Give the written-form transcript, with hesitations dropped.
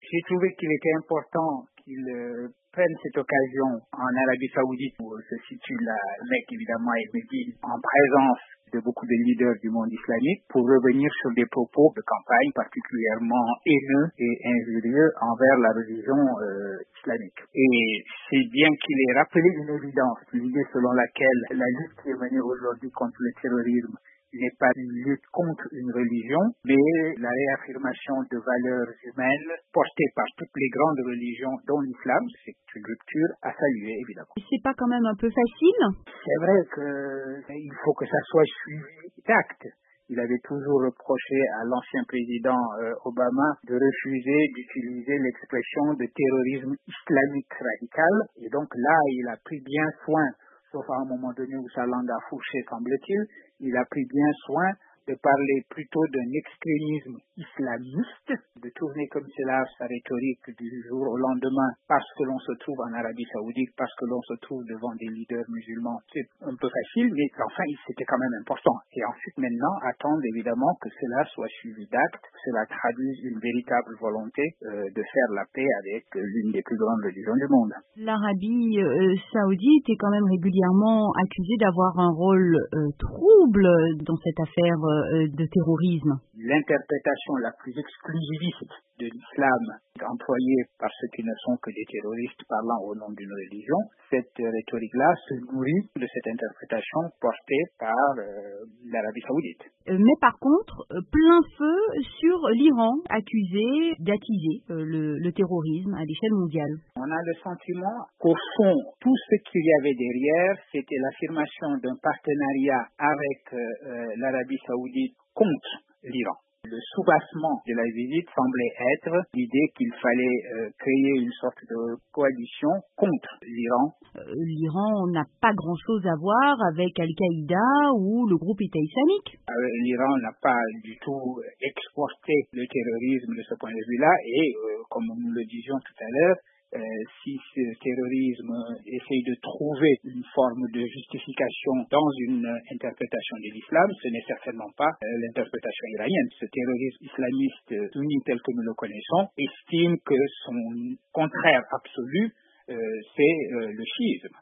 J'ai trouvé qu'il était important qu'il prenne cette occasion en Arabie Saoudite où se situe la Mecque évidemment et Médine en présence de beaucoup de leaders du monde islamique pour revenir sur des propos de campagne particulièrement haineux et injurieux envers la religion islamique. Et c'est bien qu'il ait rappelé une évidence, l'idée selon laquelle la lutte qui est menée aujourd'hui contre le terrorisme n'est pas une lutte contre une religion, mais la réaffirmation de valeurs humaines portées par toutes les grandes religions, dont l'islam. C'est une rupture à saluer, évidemment. C'est pas quand même un peu facile? C'est vrai qu'il faut que ça soit suivi d'actes. Il avait toujours reproché à l'ancien président Obama de refuser d'utiliser l'expression de terrorisme islamique radical. Et donc là, il a pris bien soin, sauf à un moment donné où sa langue a fourché, semble-t-il, il a pris bien soin de parler plutôt d'un extrémisme islamiste, de tourner comme cela sa rhétorique du jour au lendemain parce que l'on se trouve en Arabie Saoudite, parce que l'on se trouve devant des leaders musulmans. C'est un peu facile, mais enfin, c'était quand même important. Et ensuite, maintenant, attendre évidemment que cela soit suivi d'actes, que cela traduise une véritable volonté de faire la paix avec l'une des plus grandes religions du monde. L'Arabie Saoudite est quand même régulièrement accusée d'avoir un rôle trouble dans cette affaire de terrorisme. L'interprétation la plus exclusiviste de l'islam employée par ceux qui ne sont que des terroristes parlant au nom d'une religion, cette rhétorique-là se nourrit de cette interprétation portée par l'Arabie Saoudite. Mais par contre, plein feu sur l'Iran, accusé d'attiser le terrorisme à l'échelle mondiale. On a le sentiment qu'au fond, tout ce qu'il y avait derrière, c'était l'affirmation d'un partenariat avec l'Arabie Saoudite contre l'Iran. Le soubassement de la visite semblait être l'idée qu'il fallait créer une sorte de coalition contre l'Iran. L'Iran n'a pas grand-chose à voir avec Al-Qaïda ou le groupe État islamique. L'Iran n'a pas du tout exporté le terrorisme de ce point de vue-là et, comme nous le disions tout à l'heure, si ce terrorisme essaye de trouver une forme de justification dans une interprétation de l'islam, ce n'est certainement pas l'interprétation iranienne. Ce terrorisme islamiste sunni tel que nous le connaissons estime que son contraire absolu, c'est le chiisme.